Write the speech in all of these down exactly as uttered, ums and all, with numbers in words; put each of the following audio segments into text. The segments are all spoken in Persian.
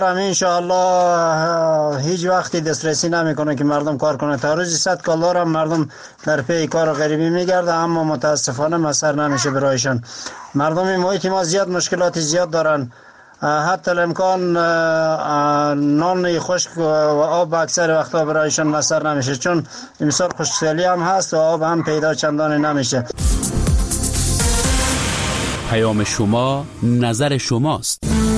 ان شاء الله هیچ وقتی دسترسی نمیکنه که مردم کار کنه. تا روزی صد کالدار هم مردم در پی کار غریبی میگرده، اما متاسفانه مسر نمیشه برایشان. مردم محیط ما زیاد مشکلات زیاد دارن، حتی الامکان نان خشک و آب اکثر وقتا برایشان مسر نمیشه، چون امسال خشکسالی هم هست و آب هم پیدا چندان نمیشه. پیام شما نظر شماست.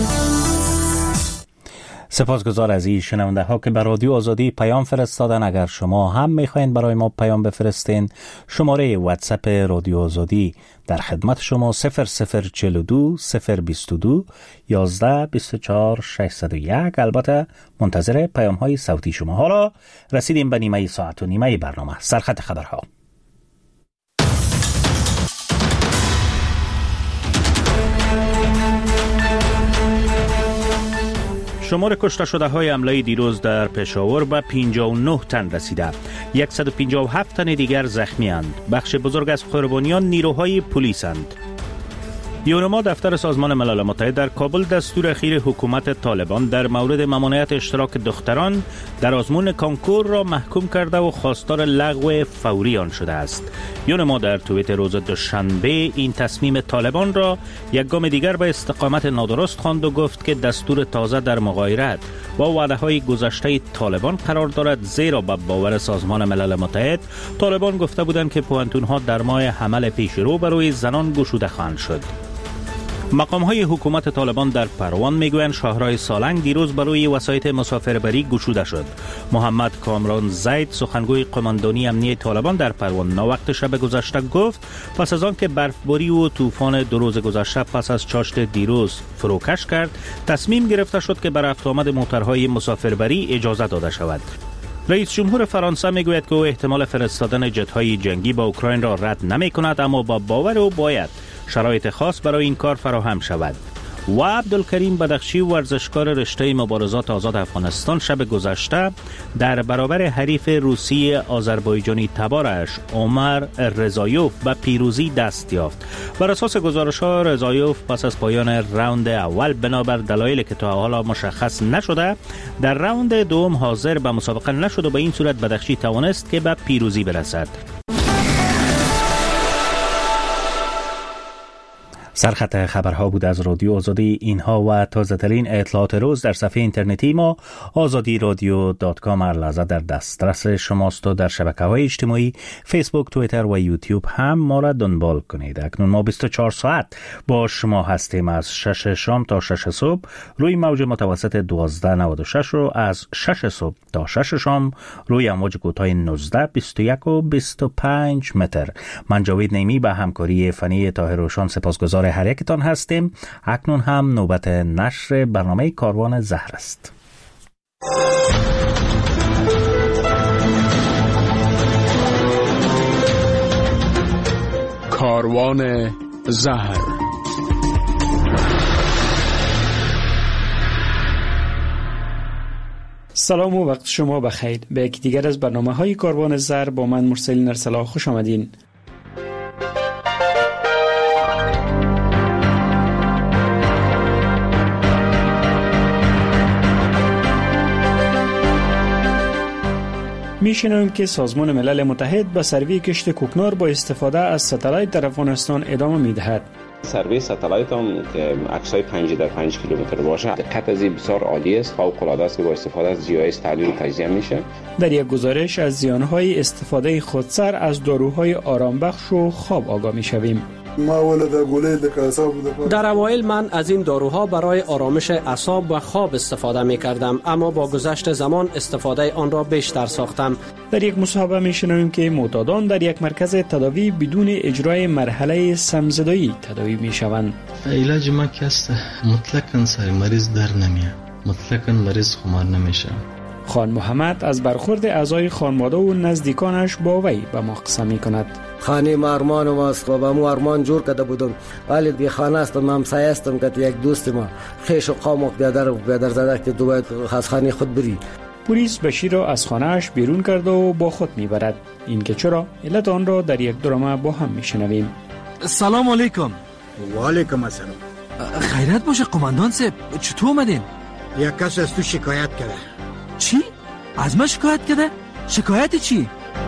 سپاسگزار از این شنونده ها که به رادیو آزادی پیام فرستادن. اگر شما هم میخواین برای ما پیام بفرستین، شماره واتساپ رادیو آزادی در خدمت شما صفر صفر چهل و دو صفر بیست و دو یازده بیست و چهار ششصد و یک. البته منتظر پیام های صوتی شما. حالا رسیدیم به نیمه ساعت و نیمه برنامه سرخط خبرها. شمار کشته شده های حمله دیروز در پشاور به پنجاه و نه تن رسیده. صد و پنجاه و هفت تن دیگر زخمی اند. بخش بزرگ از قربانیان نیروهای پلیس اند. یونما دفتر سازمان ملل متحد در کابل دستور اخیر حکومت طالبان در مورد ممانعت اشتراک دختران در آزمون کانکور را محکوم کرده و خواستار لغو فوری آن شده است. یونما در توییت روز دوشنبه این تصمیم طالبان را یک گام دیگر به استقامت نادرست خواند و گفت که دستور تازه در مغایرت با وعده‌های گذشته طالبان قرار دارد، زیرا به باور سازمان ملل متحد طالبان گفته بودند که پوهنتون‌ها در ماه حمل پیشرو برای زنان گشوده خواهند شد. مقام‌های حکومت طالبان در پروان میگویند شهرهای سالنگ دیروز برای وسایط مسافربری گشوده شد. محمد کامران زید سخنگوی قماندانی امنیه طالبان در پروان ناوقت شب گذشته گفت پس از آن که برفباری و طوفان دو روز گذشته پس از چاشت دیروز فروکش کرد، تصمیم گرفته شد که بر رفت آمد موترهای مسافربری اجازه داده شود. رئیس جمهور فرانسه میگوید که او احتمال فرستادن جت‌های جنگی به اوکراین را رد نمی‌کند، اما با باور او باید شرایط خاص برای این کار فراهم شود. و عبدالکریم بدخشی ورزشکار رشته مبارزات آزاد افغانستان شب گذشته در برابر حریف روسی آذربایجانی تبارش عمر رضایوف به پیروزی دست یافت. بر اساس گزارش‌ها رضایوف پس از پایان راوند اول بنابر دلایلی که تا حالا مشخص نشده در راوند دوم حاضر به مسابقه نشد و به این صورت بدخشی توانست که به پیروزی برسد. سرخط خبرها بود از رادیو آزادی. اینها و تازه ترین اطلاعات روز در صفحه اینترنتی ما آزادی رادیو دات کام هر لحظه در دسترس شماست و در شبکه‌های اجتماعی فیسبوک، توییتر و یوتیوب هم ما را دنبال کنید. اکنون ما بیست و چهار ساعت با شما هستیم، از شش شام تا شش صبح روی موج متوسط دوازده نود و شش رو از شش صبح تا شش شام روی امواج کوتاه نوزده، بیست و یک و بیست و پنج متر. من جاوید نیمی به همکاری فنی طاهر روشان سپاسگزار هر یکتان هستیم. اکنون هم نوبت نشر برنامه کاروان زهر است. کاروان زهر. سلام و وقت شما بخیر. به یکی دیگر از برنامه های کاروان زهر با من مرسل ارسلا خوش آمدین. میشنویم که سازمان ملل متحد به سروی کشت کوکنار با استفاده از ستلایت در افغانستان ادامه میدهد. سروی ستلایت هم که عکسای پنج در پنج کیلومتر باشه دقت از این بسیار عالی است، فوق العاده است که با استفاده از جی آی اس تحلیل تجزیه میشه. در یک گزارش از زیانهای استفاده خودسر از داروهای آرامبخش و خواب آگاه میشویم. در اوایل من از این داروها برای آرامش اعصاب و خواب استفاده می کردم، اما با گذشت زمان استفاده آن را بیشتر ساختم. در یک مصاحبه می شنویم که معتادان در یک مرکز تداوی بدون اجرای مرحله سمزدایی تداوی می شوند. علاج ما که است مطلقاً سر مریض در نمیاد، مطلقاً مریض خمار نمیشه. خان محمد از برخورد اعضای خانواده و نزدیکانش با وی به ما قصه می کند. خانه ما ارمان ما است، خب مو ارمان جور کرده بودم، ولی بی خانه است، من سایستم که یک دوست ما خیش و قام و بیادر بیادر زده که دو باید از خانه خود بری. پلیس بشیر را از خانه‌اش بیرون کرده و با خود میبرد. این که چرا علت آن را در یک درامه با هم میشنویم. سلام علیکم. و علیکم السلام. خیرت باشه قماندان صاحب، چطور اومدین؟ یک کس از تو شکایت کرده. چی؟ از من شکایت کرده؟ شکایت چی؟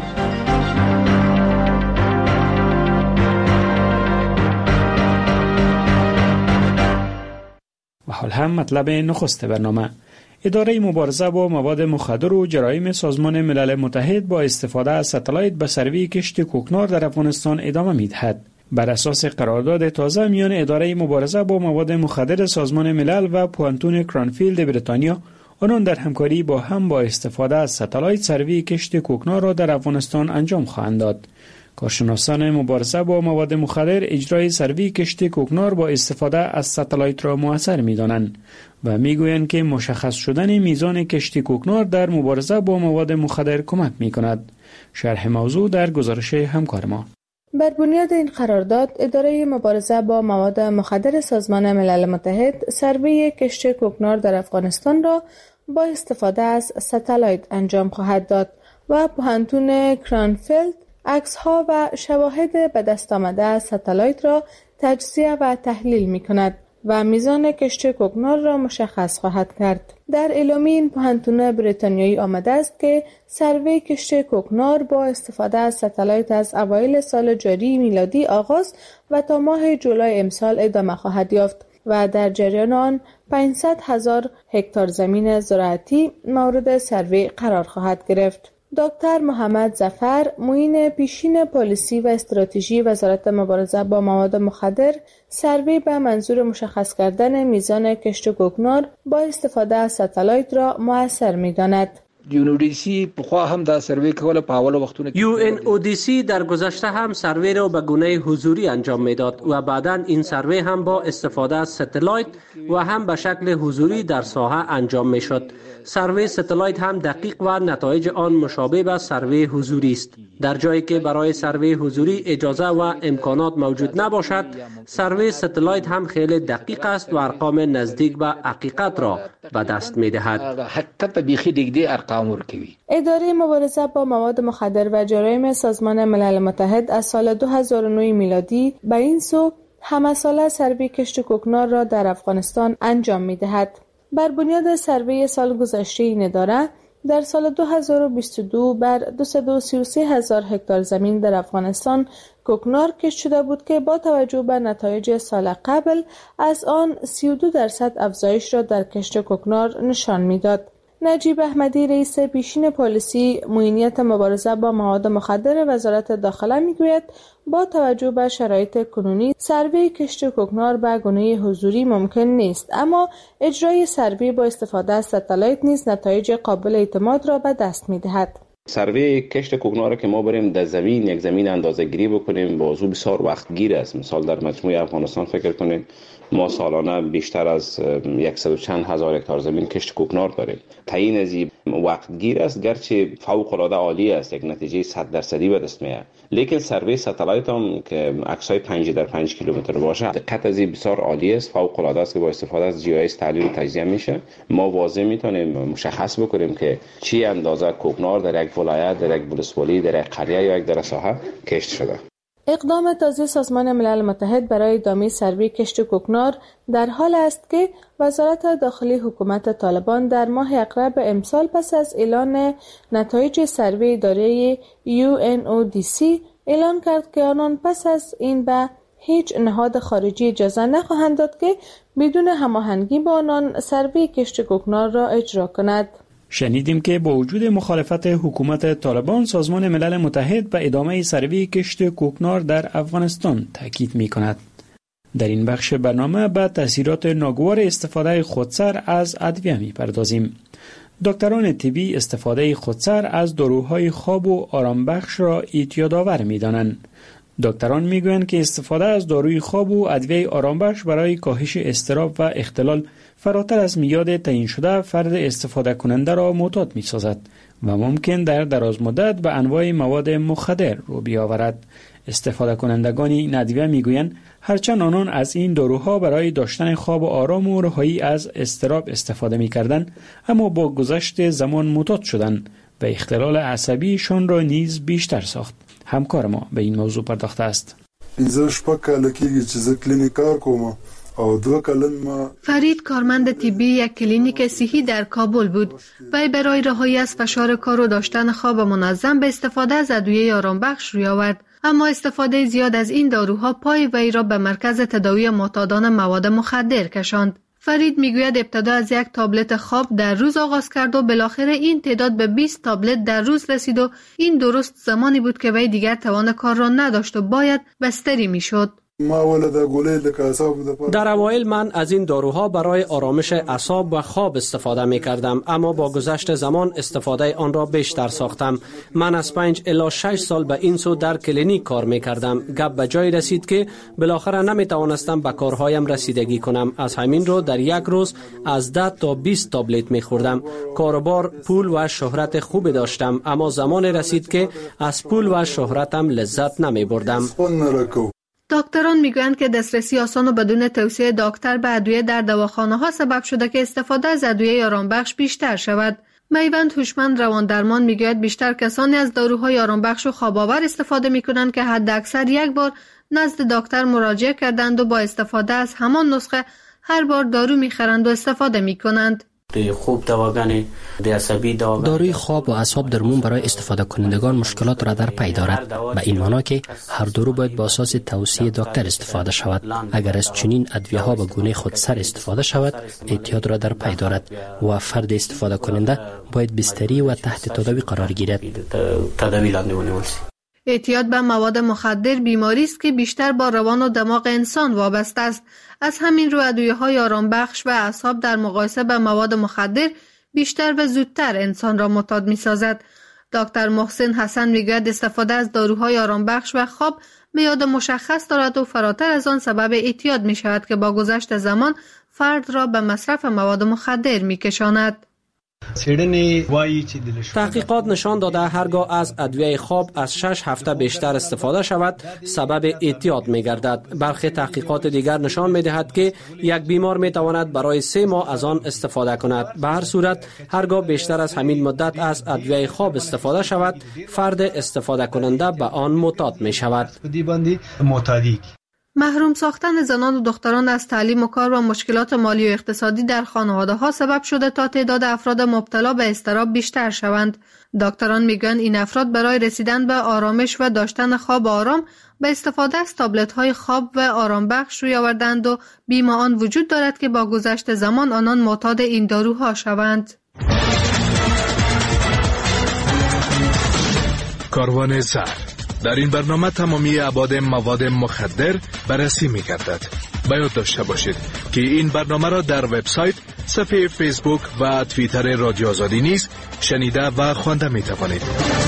و حال هم مطلب نخست برنامه. اداره مبارزه با مواد مخدر و جرایم سازمان ملل متحد با استفاده از ستلایت به سروی کشت کوکنار در افغانستان ادامه می‌دهد. بر اساس قرارداد تازه میان اداره مبارزه با مواد مخدر سازمان ملل و پوانتون کرانفیلد بریتانیا، آنان در همکاری با هم با استفاده از ستلایت سروی کشت کوکنار را در افغانستان انجام خواهند داد. کارشناسان مبارزه با مواد مخدر اجرای سروی کشت کوکنار با استفاده از ستلایت را مؤثر می‌دانند و می‌گویند که مشخص شدن میزان کشت کوکنار در مبارزه با مواد مخدر کمک می‌کند. شرح موضوع در گزارش همکار ما. بر بنیاد این قرارداد، اداره مبارزه با مواد مخدر سازمان ملل متحد سروی کشت کوکنار در افغانستان را با استفاده از ستلایت انجام خواهد داد و پوهنتون کرانفیلد عکس‌ها و شواهد به دست آمده از ستلایت را تجزیه و تحلیل می‌کند و میزان کشت کوکنار را مشخص خواهد کرد. در اعلامیه این پوهنتون بریتانیایی آمده است که سروی کشت کوکنار با استفاده از ستلایت از اوایل سال جاری میلادی آغاز و تا ماه جولای امسال ادامه خواهد یافت و در جریان آن پانصد هزار هکتار زمین زراعتی مورد سروی قرار خواهد گرفت. دکتر محمد ظفر، معین پیشین پالیسی و استراتژی وزارت مبارزه با مواد مخدر، سروی به منظور مشخص کردن میزان کشت کوکنار با استفاده از ستلایت را مؤثر می‌داند. یو ان او دی سی بخوا هم دا سروی کوله په اول وختونه یو ان او دی سی در گذشته هم سروی را به گونه حضوری انجام میداد و بعداً این سروی هم با استفاده از ستلایت و هم به شکل حضوری در ساحه انجام میشد. سروی ستلایت هم دقیق و نتایج آن مشابه به سروی حضوری است. در جایی که برای سروی حضوری اجازه و امکانات موجود نباشد، سروی ستلایت هم خیلی دقیق است و ارقام نزدیک به حقیقت را به دست می‌دهد. حقیقت بیخی دیگه ارقام ورکوي. اداره مبارزه با مواد مخدر و جرایم سازمان ملل متحد از سال دو هزار و نه میلادی به این سو همه ساله سروی کشت کوکنار را در افغانستان انجام می‌دهد. بر بنیاد سروی سال گذشته این اداره در سال دو هزار و بیست و دو بر دویست و سی و سه هزار هکتار زمین در افغانستان کوکنار کشت شده بود که با توجه به نتایج سال قبل از آن سی و دو درصد افزایش را در کشت کوکنار نشان می‌داد. نجیب احمدی، رئیس پیشین پالیسی معینیت مبارزه با مواد مخدر وزارت داخله میگوید با توجه به شرایط کنونی سروی کشت کوکنار به گونه حضوری ممکن نیست، اما اجرای سروی با استفاده از ستلایت نیز نتایج قابل اعتماد را به دست می‌دهد. سروی کشت کوکنار که ما بریم در زمین یک زمین اندازه گیری بکنیم موضوع بسیار وقت گیر است. مثال در مجموعه افغانستان فکر کنید ما سالانه بیشتر از صد و چند هزار هکتار زمین کشت کوکنار داریم. تعیین از این وقت گیر است، گرچه فوق العاده عالی است، یک نتیجه صد درصدی به دست میاد، لیکن سروی ستلایت هم که عکسای پنج در پنج کیلومتر باشه دقت از این بسیار عالی است، فوق العاده است که با استفاده از جی آی اس تحلیل و تجزیه میشه. ما واضح میتونیم مشخص بکنیم که چی اندازه کوکنار در یک ولایت، در یک ولسوالی، در یک قریه یا یک در ساحه کشت شده. اقدام تازه سازمان ملل متحد برای ادامه سروی کشت کوکنار در حال است که وزارت داخلی حکومت طالبان در ماه اقرب امسال پس از اعلان نتایج سروی اداره یو ان او دی سی اعلان کرد که آنان پس از این به هیچ نهاد خارجی اجازه نخواهند داد که بدون هماهنگی با آنان سروی کشت کوکنار را اجرا کند. شنیدیم که با وجود مخالفت حکومت طالبان، سازمان ملل متحد به ادامه سروی کشت کوکنار در افغانستان تاکید می کند. در این بخش برنامه به تاثیرات ناگوار استفاده خودسر از ادویه می پردازیم. دکتران طبی استفاده خودسر از داروهای خواب و آرامبخش را اعتیادآور می دانند. دکتران می گویند که استفاده از داروی خواب و ادویه آرامبخش برای کاهش اضطراب و اختلال فراتر از میاد تعیین شده فرد استفاده کننده را معتاد می سازد و ممکن در دراز مدت به انواع مواد مخدر رو بیاورد. استفاده کنندگان این ادویه می گویند هرچند آنان از این داروها برای داشتن خواب و آرام و رهایی از اضطراب استفاده می کردند، اما با گذشت زمان معتاد شدند و اختلال عصبیشان را نیز بیشتر ساخت. همکار ما به این موضوع پرداخته است. پنځه شپږ کاله کېږي چې زه کلینیک کار کوم فرید کارمند طبی یک کلینیک صحی در کابل بود. وی برای رهایی از فشار کار و داشتن خواب منظم به استفاده از ادویه آرامبخش روی آورد، اما استفاده زیاد از این داروها پای وی را به مرکز تداوی معتادان مواد مخدر کشاند. فرید میگوید ابتدا از یک تابلت خواب در روز آغاز کرد و بالاخره این تعداد به بیست تابلت در روز رسید و این درست زمانی بود که وی دیگر توان کار را نداشت و باید بستری میشد. در اوایل من از این داروها برای آرامش اعصاب و خواب استفاده می کردم، اما با گذشت زمان استفاده آن را بیشتر ساختم. من از پنج الی شش سال به این سو در کلینیک کار می کردم. گپ به جای رسید که بالاخره نمی توانستم به کارهایم رسیدگی کنم. از همین رو در یک روز از ده تا بیست تابلت می خوردم. کاروبار، پول و شهرت خوبی داشتم، اما زمان رسید که از پول و شهرتم لذت نمی بردم. دکتران میگویند که دسترسی آسان و بدون توصیه دکتر به ادویه در دواخانه ها سبب شده که استفاده از ادویه آرامبخش بیشتر شود. میوند هوشمند روان درمان میگوید بیشتر کسانی از داروهای آرامبخش و خواب‌آور استفاده میکنند که حداکثر یک بار نزد دکتر مراجعه کردند و با استفاده از همان نسخه هر بار دارو میخرند و استفاده میکنند. خوب دواگان عصبی داروی خواب و اعصاب درمون برای استفاده کنندگان مشکلات را در پی دارد، به این معنی که هر دارو باید با اساس توصیه دکتر استفاده شود. اگر از چنین ادویه ها به گونه خودسر استفاده شود احتیاط را در پی دارد و فرد استفاده کننده باید بستری و تحت تداوی قرار گیرد. اعتیاد به مواد مخدر بیماری است که بیشتر با روان و دماغ انسان وابسته است. از همین رو ادویه‌های آرامبخش و اعصاب در مقایسه با مواد مخدر بیشتر و زودتر انسان را معتاد می‌سازد. دکتر محسن حسن میگوید استفاده از داروهای آرامبخش و خواب میاد مشخص دارد و فراتر از آن سبب اعتیاد می شود که با گذشت زمان فرد را به مصرف مواد مخدر می‌کشاند. تحقیقات نشان داده هرگاه از ادویه خواب از شش هفته بیشتر استفاده شود سبب اعتیاد می گردد. برخی تحقیقات دیگر نشان می دهد که یک بیمار می تواند برای سه ماه از آن استفاده کند. به هر صورت هرگاه بیشتر از همین مدت از ادویه خواب استفاده شود فرد استفاده کننده به آن معتاد می شود. محروم ساختن زنان و دختران از تعلیم و کار و مشکلات مالی و اقتصادی در خانواده ها سبب شده تا تعداد افراد مبتلا به اضطراب بیشتر شوند. دکتران میگن این افراد برای رسیدن به آرامش و داشتن خواب آرام به استفاده از تابلت های خواب و آرام بخش روی آوردند و بیم آن وجود دارد که با گذشت زمان آنان معتاد این داروها شوند. کاروان زهر. در این برنامه تمامی ابعاد مواد مخدر بررسی می گردد. باید داشته باشید که این برنامه را در وبسایت، صفحه فیسبوک و توییتر رادیو آزادی نیز شنیده و خوانده می توانید.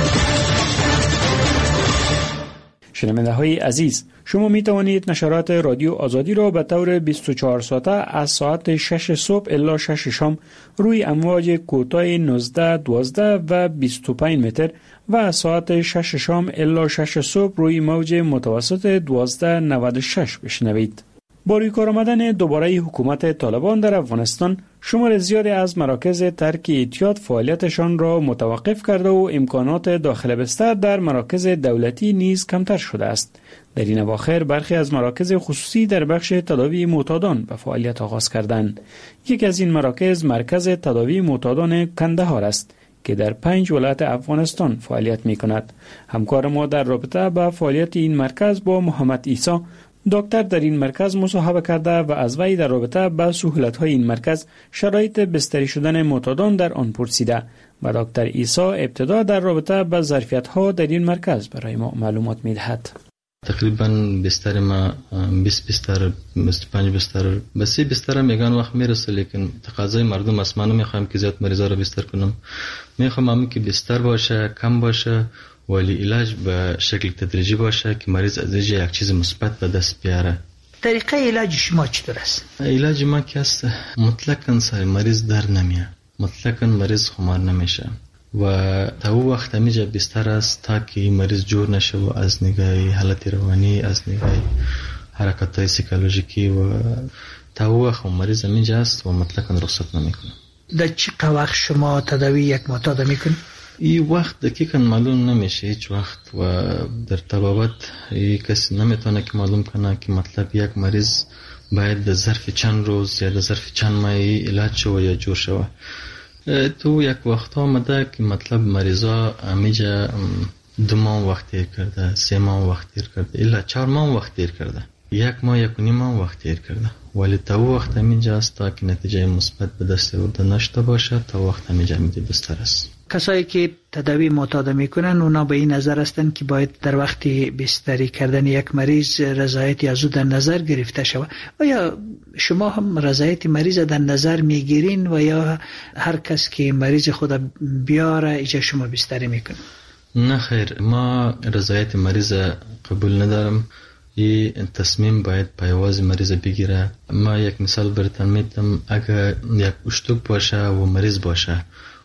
شنونده های عزیز، شما می توانید نشرات رادیو آزادی را به طور بیست و چهار ساعته از ساعت شش صبح الی شش شام روی امواج کوتاه نوزده، دوازده و بیست و پنج متر و از ساعت شش شام الی شش صبح روی موج متوسط دوازده نود و شش بشنوید. با روی کار آمدن دوباره حکومت طالبان در افغانستان، شمار زیادی از مراکز ترک اعتیاد فعالیتشان را متوقف کرده و امکانات داخل بستر در مراکز دولتی نیز کمتر شده است. در این اواخر برخی از مراکز خصوصی در بخش تداوی معتادان به فعالیت آغاز کردند. یکی از این مراکز مرکز تداوی معتادان کندهار است که در پنج ولایت افغانستان فعالیت می کند. همکار ما در رابطه با فعالیت این مرکز با محمد عیسی، دکتر در این مرکز مصاحبه کرده و از وی در رابطه با سهولت‌های این مرکز، شرایط بستری شدن معتادان در آن پرسیده و دکتر عیسی ابتدا در رابطه با ظرفیت‌ها در این مرکز برای ما معلومات می‌دهد. تقریبا بستر ما بیست بستر، بیست و پنج بستر، بسی بستر میگن وقت میرسه، لیکن تقاضای مردم است. من نمیخوام که زیاد مریضا رو بستر کنم، میخوام هم که بستر باشه، کم باشه، ولی علاج به شکل تدریجی باشه که مریض از اینجا یک چیز مثبت به دست بیاره. طریقه علاج شما چطور است؟ علاج ما که است مطلقاً سر مریض در نمیاد، مطلقاً مریض خمار نمیشه و تا او وقت همیشه بستر است تا که مریض جور نشه و از نگاه حالت روانی، از نگاه حرکت‌های سیکولوژیکی و تا او وقت مریض همیشه است و مطلقاً رخصت نمیکنه. در چی وقت شما تداوی یک معتاد میکنید؟ این وقت دقیقاً معلوم نمیشه هیچ وقت و در طبابت کسی نمیتونه که معلوم کنه که مطلب یک مریض باید در ظرف چند روز یا در ظرف چند ماه علاج شوه یا جور شوه. تو یک وقت آمده که مطلب مریضا همیجا دو ماه وقت تیر کرده، سه ماه وقت تیر کرده، الا چهار ماه وقت تیر کرده، یک ماه یک و نیم ماه وقت تیر کرده. ولی تا وقت همیجا است تا که نتیجه مثبت به دست آورده نشده باشه، تا وقت همیجا همیجا بستر است. کسایی که تداوی معتاد میکنن اونا به این نظر هستند که باید در وقت بستری کردن یک مریض رضایتی از او در نظر گرفته شود. آیا شما هم رضایت مریض در نظر میگیرین و یا هر کس که مریض خود بیاره ایجا شما بستری میکنن؟ نه خیر، ما رضایت مریض قبول ندارم. این تصمیم باید پایواز مریض بگیره. ما یک مثال براتون میتم، اگر یک اشتک باشه و مریض باشه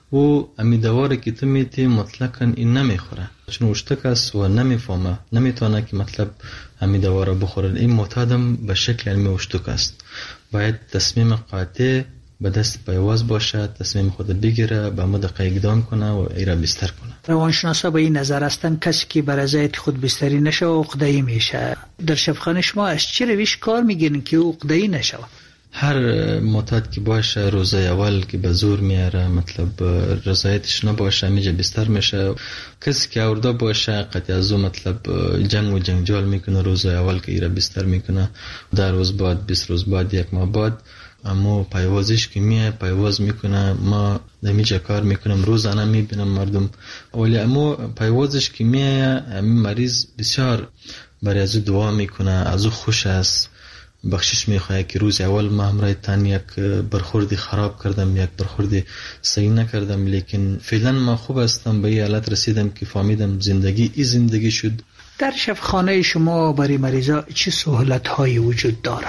و امی دواره که تو میتی مطلقا این نمیخوره، چون اشتک است و نمیفهمه، نمیتونه که مطلب امی دواره بخوره. این معتادم به شکل علمی اشتک است. باید تصمیم قاطع به دست پایواز باشه، تصمیم خود بگیره، به مدق اقدام کنه و ایره بستر کنه. روانشناسا به این نظر هستند کسی که بر رضایت خود بستری نشه و عقده‌ای میشه. در شفاخانه شما از چه روش کار میگیرین که عقده‌ای نشه؟ هر معتاد که باشه روزه اول که به زور میاره، مطلب رضایتش نباشه، میجه بستر میشه. کسی که آورده باشه قطعا از مطلب جنگ و جنجال میکنه، روزه اول که ایره بستر میکنه، در روز بعد، بیست روز بعد، یک ماه بعد اما پایوازش که میه پایواز میکنه. ما نمیجه کار میکنم، روزانه میبینم مردم، ولی اما پایوازش که میه همین مریض بسیار برای ازو دعا میکنه، ازو خوش است، بخشش میخواه که روز اول ما همراه تن یک برخوردی خراب کردم، یک برخوردی صحیح نکردم، لیکن فعلا ما خوب هستم، به این حالت رسیدم که فهمیدم زندگی ای زندگی شد. در شفاخانه شما برای مریضا چه سهولت هایی وجود داره؟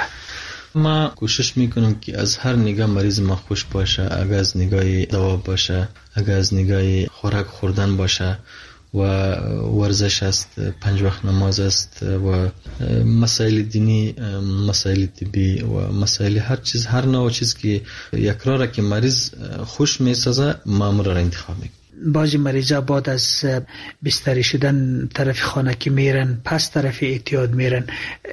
ما کوشش میکنم که از هر نگاه مریض ما خوش باشه، اگر از نگاه دوا باشه، اگر از نگاه خوراک خوردن باشه و ورزش است، پنج وقت نماز است و مسائل دینی، مسائل طبی و مسائل هر چیز، هر نوع چیز که یک راه که مریض خوش میسازه مامور را انتخاب میکنه. بعضی مریضا بعد از بستری شدن طرف خانه که میرن پس طرف اعتیاد میرن،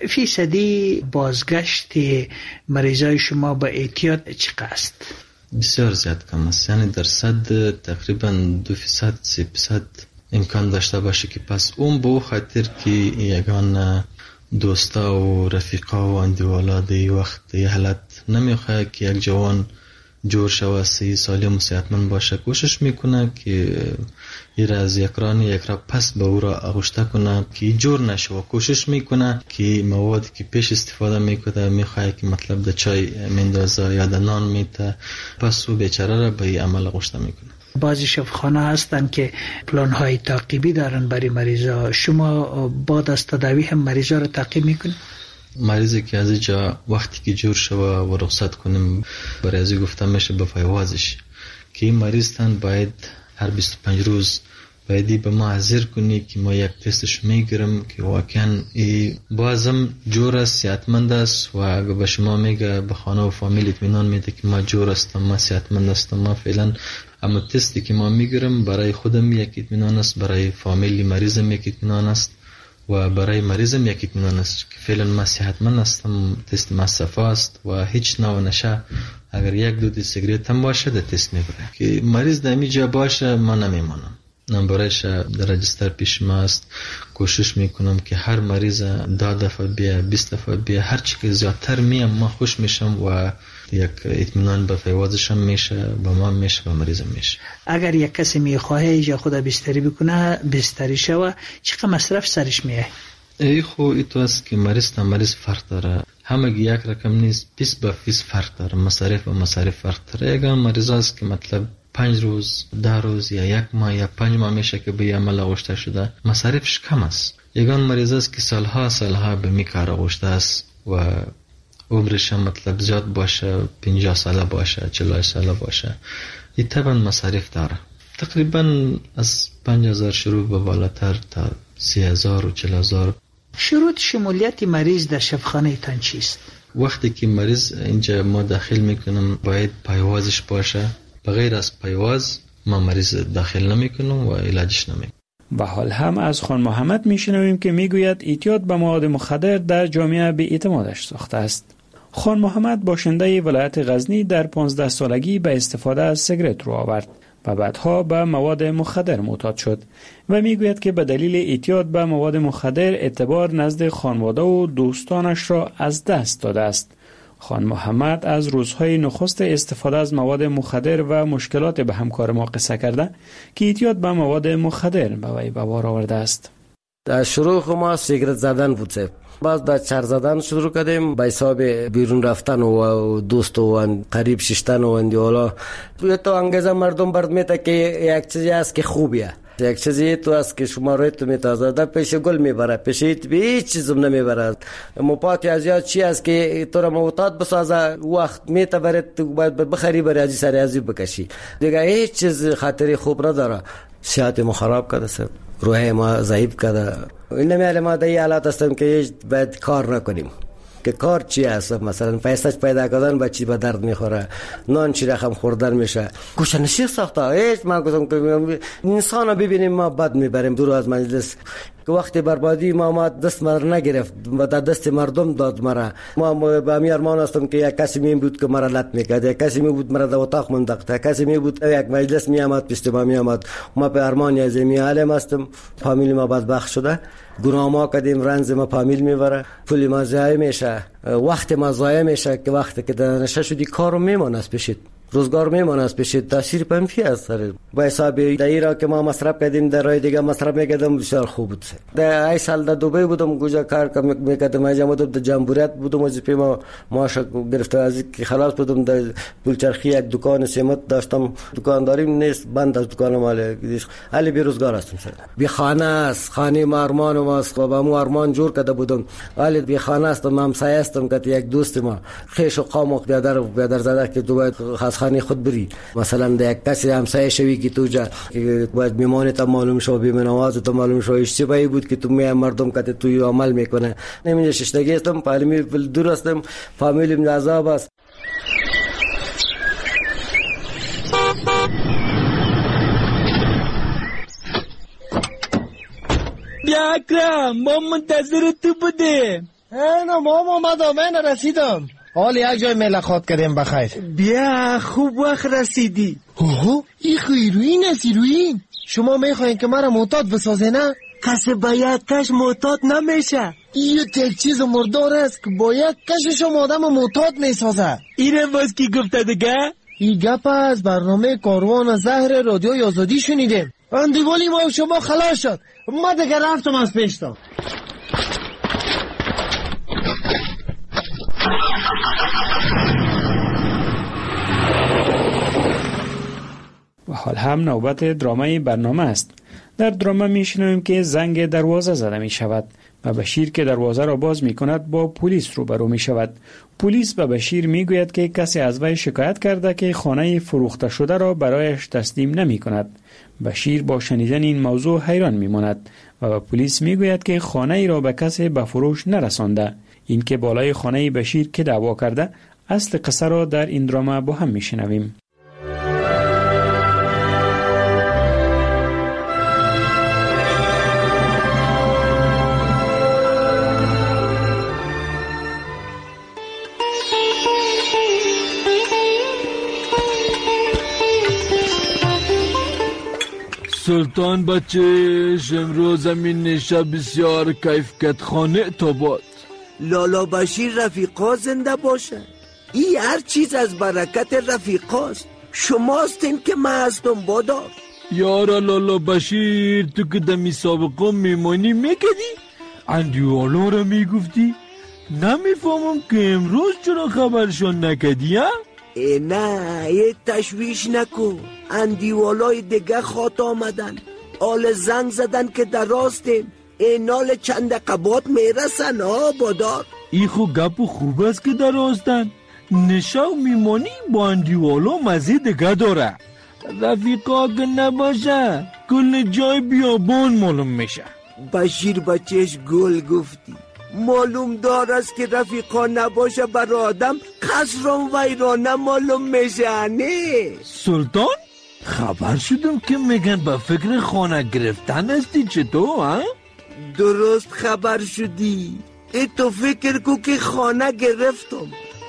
فیصدی بازگشت مریضای شما با اعتیاد چقدر است؟ بسیار زیاد کم است، یعنی در صد تقریبا دو فیصد سه فیصد امکان داشته باشه که پس اون به خاطر که یگان دوستا و رفیقا و اندوالا دی وقت دی حالت نمیخواه که یک جوان جور شوه، سی سالم و صحتمند باشه، کوشش میکنه که این از یک رانی یک را پس به او را اغشته کنه که جور نشه و کوشش میکنه که موادی که پیش استفاده میکنه میخواه که مطلب در چای میندازه یا در نان میته، پس او بیچاره را به این عمل اغشته میکنه. بعضی شفاخانه هستن که پلان های تعقیبی دارن برای مریضا. شما بعد از تداوی هم مریضا رو تعقیب میکنید؟ مریضی که از اینجا وقتی که جور شوه و رخصت کنیم برای ازی گفتم میشه به پایوازش که این مریض تن باید هر بیست و پنج روز بایدی به ما حاضر کنی که ما یک تستش میگیرم که واقعا ای بازم جور است، صحتمند است و اگه به شما میگه به خانه و فامیل اطمینان میده که ما جور هستم، ما صحتمند هستم، ما فعلا اما تستی که ما میگیرم برای خودم یک اطمینان است، برای فامیلی مریضم یک اطمینان است و برای مریضم یک اطمینان است که فعلا ما صحتمند هستم، تست ما صفا است و هیچ نوع نشه اگر یک دو دی سیگریت هم باشه در تست میبره که مریض در اینجا باشه ما نمیمانم. نمبرش در رجستر پیش ما است. کوشش میکنم که هر مریض ده دفعه بیا، بیست دفعه بیا، هر چی که زیادتر میم ما خوش میشم و یک اطمینان به فیوازشم میشه، به ما میشه، به مریضم میشه. اگر یک کسی میخواه ایجا خود بستری بکنه، بستری شوه، چقدر مصرف سرش میه؟ ای خو ای تو است که مریض تا مریض فرق داره، همه یک رقم نیست، پیس به پیس فرق داره، مصارف و مصارف فرق داره. اگر مریض است که مطلب پنج روز، ده روز یا یک ماه یا پنج ماه میشه که به عمل آغشته شده، مصارفش کم است. یگان مریض است که سالها سالها به می کار آغشته است و عمرش مطلب زیاد باشه، پنجاه ساله باشه، چهل ساله باشه، این طبعا مصارف داره. تقریبا از پنج هزار شروع به بالاتر تا سی هزار و چهل هزار. شروط شمولیت مریض در شفاخانه تان چیست؟ وقتی که مریض اینجا ما داخل میکنم باید پایوازش باشه، بغیر از پایواز ما مریض داخل نمی کنم و علاجش نمی کنم. و حال هم از خان محمد میشنویم که میگوید اعتیاد به مواد مخدر در جامعه به اعتمادش ساخته است. خان محمد باشنده ولایت غزنی در پانزده سالگی به استفاده از سیگرت رو آورد و بعدها به مواد مخدر معتاد شد و میگوید که به دلیل اعتیاد به مواد مخدر اعتبار نزد خانواده و دوستانش را از دست داده است. خان محمد از روزهای نخست استفاده از مواد مخدر و مشکلات به همکار ما قصه کرده که اعتیاد به مواد مخدر به وی به بار آورده است. در شروع ما سیگرت زدن بود، باز در چر زدن شروع کردیم به حساب بیرون رفتن و دوست و قریب ششتن و اندیالا. تو انگیزه مردم برد میته که یک چیزی است که خوبیه، یک چیزی تو است که شما روی تو میتازه در پیش گل میبره، پیش به هیچ چیزم نمیبره. مپاتی از یاد چی است که تو را معتاد بسازه، وقت میته برد تو باید بخری بری ازی سری ازی بکشی دیگه، هیچ چیز خاطری خوب نداره. صحت ما خراب کرده سر، روح ما ضعیف کرده. این نمیاله ما در این حالات هستم که باید کار نکنیم. که کار چی است؟ مثلا پیسه پیدا کردن بچی به درد میخوره، نان چی رقم خوردن میشه، گوشنشی ساخته. هیچ من گفتم که انسان رو ببینیم ما بد میبریم دور از مجلس. که وقتی بربادی ما ما دست مر نگرفت و در دست مردم داد مرا. ما به می ارمان هستم که یک کسی می بود که مرا لط میکرد، یک کسی می بود مرا در اتاق منداخت، یک کسی می بود یک مجلس می آمد پیش ما می آمد. ما به ارمان از می عالم هستم. فامیل ما بدبخت شده، گناه ما کردیم، رنج ما فامیل میبره، پول ما ضایع میشه، وقت ما ضایع میشه. که وقتی که در نشه شدی کارو میمونه از پیشت، روزگار میمونه از پیشت، تاثیر منفی است سر با حساب دایره که ما مصرف کردیم در راه دیگه مصرف میکردم بسیار خوب بود. در ای سال در دبی بودم، گوجا کار میکردم، اجازه در جمهوریت بودم، وظیفه ما معاش گرفته از که خلاص بودم. در پولچرخی یک دکان سمت داشتم، دکانداری نیست، بند از دکان مال علی بیروزگار هستم سر. بی خانه است، خانه ما ارمان و ماست و با مو ارمان جور کرده بودم. علی بی خانه است، ما همسایه هستم که یک دوست ما خیش و قام و بیادر بیادر زده که تو باید خانه خود بری، مثلا در یک کسی همسایه شوی که تو جا که باید میمانی تا معلوم شو، بیمه نواز تا معلوم شو، اشتباهی بود که تو می مردم که تو عمل میکنه. نمیشه ششتگی هستم، پالمی دور هستم، فامیلیم عذاب است. بیا اکرم، ما منتظر تو بودیم. اینا ما اومدم، من رسیدم. حال یک جای میله خواد کردیم بخیر. بیا خوب وقت رسیدی. اوه ای خیروین است ایروین. شما میخواین که مرا معتاد بسازه نه؟ کسی باید کش معتاد نمیشه. این یک چیز مردار است که باید کشش آدم معتاد میسازه. اینه باز کی گفته دیگه؟ این گپ از برنامه کاروان زهر رادیوی آزادی شنیدیم. اندیوالی ما شما خلاص شد، ما دیگه رفتم از پیشتم. و حال هم نوبت درامای برنامه است. در درامه میشنویم که زنگ دروازه زده می شود و بشیر که دروازه را باز می کند با پلیس روبرو می شود. پلیس به بشیر می گوید که کسی از وی شکایت کرده که خانه فروخته شده را برایش تسلیم نمی کند. بشیر با شنیدن این موضوع حیران می ماند و به پلیس می گوید که خانه ای را به کسی به فروش نرسانده. این که بالای خانه بشیر که دعوا کرده، اصل قصه را در این درامه با هم می شنویم. سلطان بچه، امروز زمین نشه بسیار کیف کت خانه تا باد. لالا بشیر رفیقا زنده باشه. این هر چیز از برکت رفیقاست. شماستین که من هستم بادا. یارا لالا بشیر، تو که دمی سابقا میمانی میکدی؟ اندیوالا را میگفتی؟ نمیفهمم که امروز چرا خبرشان نکدی ها؟ ای نه، یه تشویش نکن. اندیوالای دیگه خاط آمدن، آل زنگ زدن که در راستیم. اینال چند قبات میرسن ها بادار. ای خو گپ خوب است که در راستن. نشاو میمانی با اندیوالا مزه دیگه داره. رفیقا که نباشه کل جای بیابان معلوم میشه. بشیر بچهش گل گفتی. معلوم دار است که رفیقا نباشه بر آدم خسران ویرانه معلوم میشه. نه سلطان، خبر شدم که میگن به فکر خانه گرفتن هستی. چطور ها؟ درست خبر شدی. ای تو فکر کو که خانه گرفتم.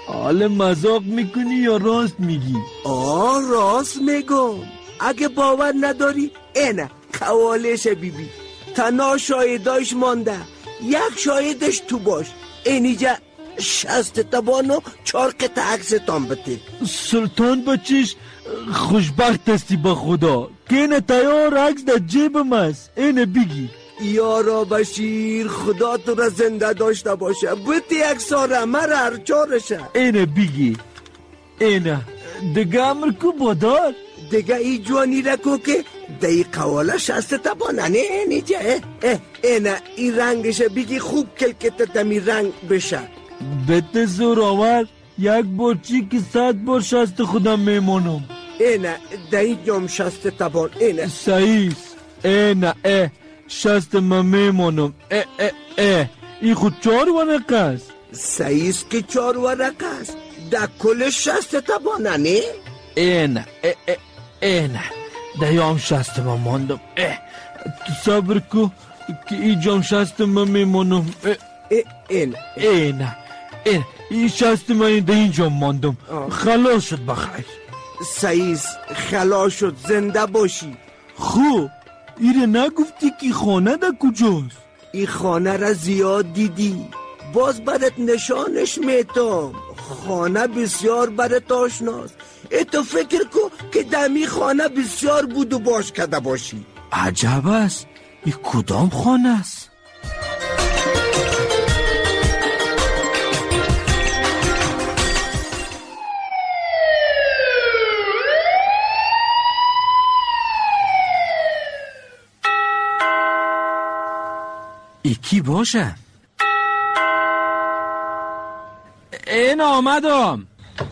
حال مذاق میکنی یا راست میگی؟ آه راست میگم. اگه باور نداری اینه قوالش بیبی تنها شاهداش مانده، یک شاهدش تو باش. اینجا شست تبانو چار قطع عکستان بده. سلطان بچیش خوشبخت هستی با خدا که اینه تیار عکس در جیبم است. اینه بگی. یارا بشیر خدا تو را زنده داشته باشه. بودی اکساره مرا هر چارشه. اینه بگی. اینه دیگه امر کو بادار دیگه ای جوانی رکو که دی قواله شسته تبانه نه اینجا. اینه ای رنگشه بگی خوب کل که تمی رنگ بشه. بده زور آور یک بار چی که صد بار شست خودم میمونم. اینه دی جام شسته تبان. اینه سعیس. اینه اه شست من میمونم. اه اه اه ای خود چار ورقه است. سعیس که چار ورقه است در کل شست تبانه نه؟ اینه اه اه اینه دیام شست من ماندم. اه تو صبر کو که ای جام شست من میمونم. اینه اینه اینه ای شست من ده اینجا ماندم. خلاص شد بخیر. سعیس خلاص شد زنده باشی. خوب ایره نگفتی که خانه ده کجاست؟ ای خانه را زیاد دیدی باز برات نشانش میتم. خانه بسیار برات آشناست. ای تو فکر کو که دمی خانه بسیار بود و باش کده باشی. عجب است. ای کدام خانه است؟ ای کی باشه؟ این آمدم.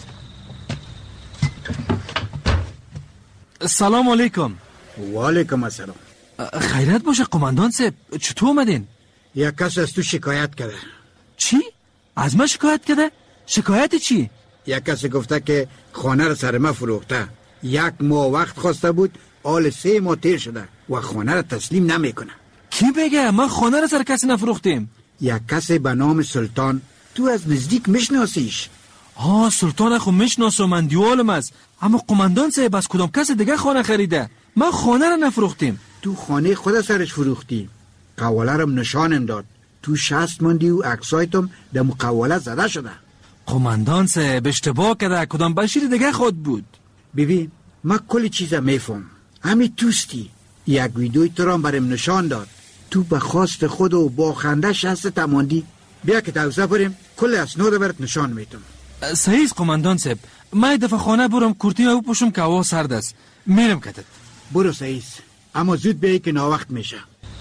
سلام علیکم. و علیکم السلام. خیرت باشه قماندان صاحب، چطور اومدین؟ یک کس از تو شکایت کرده. چی؟ از من شکایت کرده؟ شکایت چی؟ یک کس گفته که خانه را سر ما فروخته. یک ماه وقت خواسته بود، حال سه ماه تیر شده و خانه را تسلیم نمیکنه. کی بگه؟ من خانه را سر کسی نفروختیم. یک کسی به نام سلطان، تو از نزدیک میشناسیش؟ ها سلطان خو میشناسم، من دیوالم است. اما قماندان صاحب از کدام کس دیگه خانه خریده؟ من خانه را نفروختیم. تو خانه خود سرش فروختی. قواله را نشانم داد. تو شست ماندی و عکسایتم در مقواله زده شده. قماندان صاحب اشتباه کرده، کدام بشیر دیگه خود بود. ببین من کل چیزا میفهم. همین توستی. یک ویدیوی تو را برام نشان داد. تو به خواست خود و با خنده شست تماندی. بیا که توسعه بریم کل اسناد برات نشان میتم. صحیح قماندان صاحب، من دفعه خانه برم کورتی او پوشم که هوا سرد است. میرم کتت. برو صحیح، اما زود بیایی که ناوقت میشه.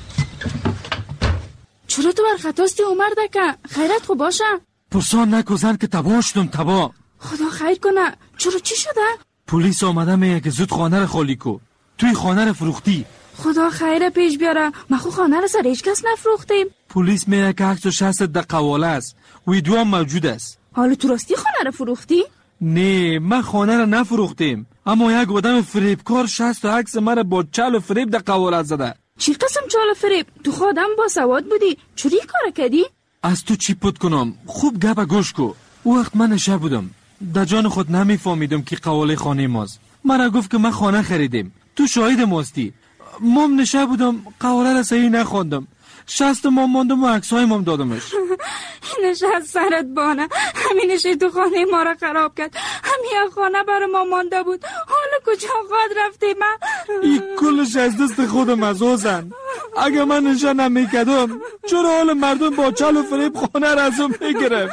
چرا تو برخطاستی عمر دکه؟ خیرت خوب باشه؟ پرسان نکو زن که تباه شدم تباه. خدا خیر کنه. چرا چی شده؟ پلیس آمده میگه که زود خانه رو خالی کو. توی خانه رو فروختی. خدا خیر پیش بیاره. ما خو خانه رو سر هیچ کس نفروختیم. پلیس میگه که عکس و شست در قواله است. ویدیو هم موجود است. حالا تو راستی خانه رو فروختی؟ نه من خانه رو نفروختیم، اما یک آدم فریبکار شست و عکس مرا با چل و فریب در قواله زده. چی قسم چال و فریب؟ تو خودم با سواد بودی، چوری کار کردی؟ از تو چی پد کنم؟ خوب گپ گوش کو. او وقت من نشه بودم، در جان خود نمیفهمیدم که قواله خانه ماست. مرا گفت که من خانه خریدیم، تو شاهد ماستی. مام نشه بودم، قواله را صحیح نخواندم. شست مام ماندم و عکسای مام دادمش. نشه از سرت بانه، همینش تو خانه ما را خراب کرد. همین خانه برای ما مانده بود، حالا کجا خواهد رفته من؟ این کلش از دست خودم از اوزن. اگه من نشه نمیکدم چرا حال مردم با چل و فریب خانه را ازم میگرفت؟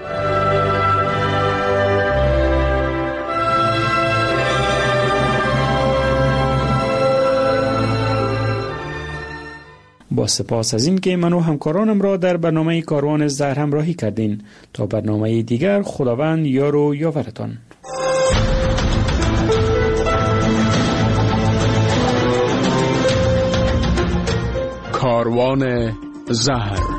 با سپاس از این که من و همکارانم را در برنامه کاروان زهر همراهی کردین. تا برنامه دیگر خداوند یار و یاورتان. کاروان زهر.